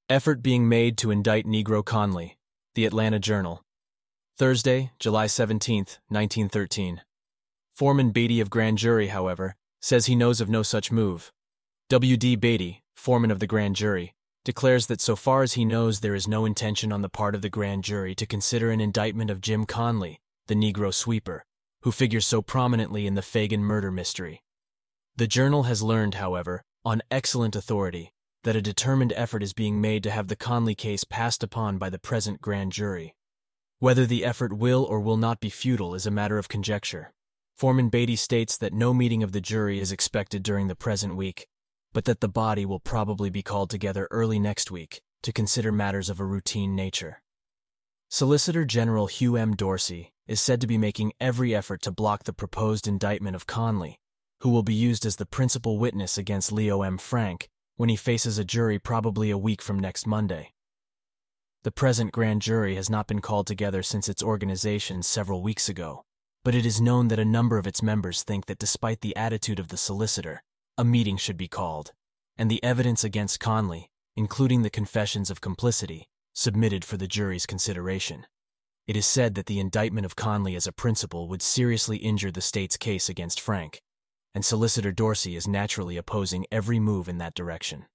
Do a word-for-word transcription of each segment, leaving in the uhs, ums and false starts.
Effort being made to indict Negro Conley. The Atlanta Journal. Thursday, July seventeenth, nineteen thirteen. Foreman Beatty of grand jury, however, says he knows of no such move. W D Beatty, foreman of the grand jury, declares that so far as he knows there is no intention on the part of the grand jury to consider an indictment of Jim Conley, the Negro sweeper, who figures so prominently in the Fagan murder mystery. The Journal has learned, however, on excellent authority, that a determined effort is being made to have the Conley case passed upon by the present grand jury. Whether the effort will or will not be futile is a matter of conjecture. Foreman Beatty states that no meeting of the jury is expected during the present week, but that the body will probably be called together early next week to consider matters of a routine nature. Solicitor General Hugh M. Dorsey is said to be making every effort to block the proposed indictment of Conley, who will be used as the principal witness against Leo M. Frank when he faces a jury probably a week from next Monday. The present grand jury has not been called together since its organization several weeks ago, but it is known that a number of its members think that despite the attitude of the solicitor, a meeting should be called, and the evidence against Conley, including the confessions of complicity, submitted for the jury's consideration. It is said that the indictment of Conley as a principal would seriously injure the state's case against Frank, and Solicitor Dorsey is naturally opposing every move in that direction.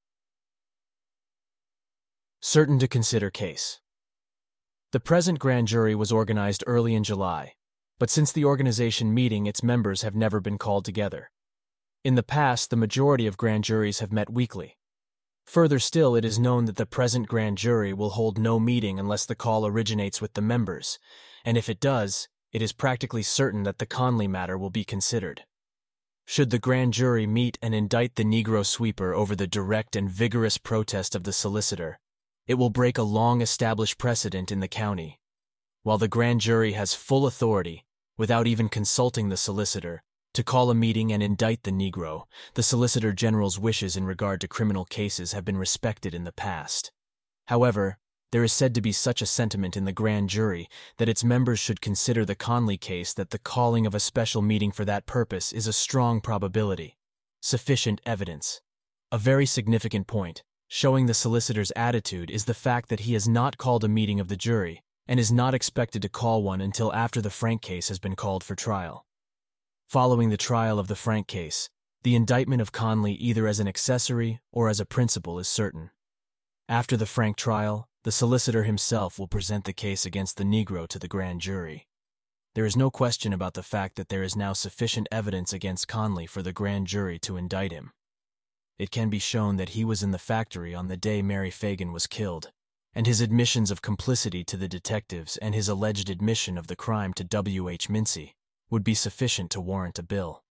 Certain to consider case. The present grand jury was organized early in July, but since the organization meeting, its members have never been called together. In the past, the majority of grand juries have met weekly. Further still, it is known that the present grand jury will hold no meeting unless the call originates with the members, and if it does, it is practically certain that the Conley matter will be considered. Should the grand jury meet and indict the Negro sweeper over the direct and vigorous protest of the solicitor, it will break a long-established precedent in the county. While the grand jury has full authority, without even consulting the solicitor, to call a meeting and indict the Negro, the Solicitor General's wishes in regard to criminal cases have been respected in the past. However, there is said to be such a sentiment in the grand jury that its members should consider the Conley case that the calling of a special meeting for that purpose is a strong probability, sufficient evidence. A very significant point, showing the solicitor's attitude, is the fact that he has not called a meeting of the jury and is not expected to call one until after the Frank case has been called for trial. Following the trial of the Frank case, the indictment of Conley either as an accessory or as a principal is certain. After the Frank trial, the solicitor himself will present the case against the Negro to the grand jury. There is no question about the fact that there is now sufficient evidence against Conley for the grand jury to indict him. It can be shown that he was in the factory on the day Mary Fagan was killed, and his admissions of complicity to the detectives and his alleged admission of the crime to W H Mincy would be sufficient to warrant a bill.